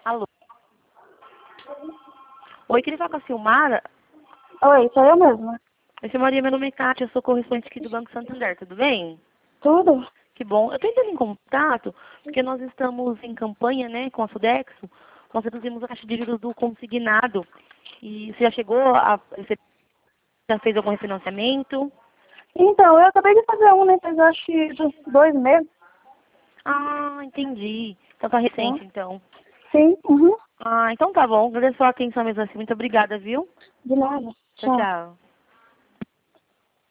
Alô? Oi, queria falar com a Silmara. Oi, sou eu mesma. Oi, Maria, meu nome é Kátia, eu sou correspondente aqui do Banco Santander, tudo bem? Tudo? Que bom. Eu estou entrando em contato porque nós estamos em campanha, né, com a Sodexo. Nós reduzimos a taxa de juros do consignado. E você já chegou a... Você já fez algum refinanciamento? Então, eu acabei de fazer um, né? Faz acho que uns 2 meses. Ah, entendi. Então tá recente, então. Sim, uhum. Ah, então tá bom. Agradeço a atenção mesmo assim. Muito obrigada, viu? De nada. Tchau, Tchau. tchau.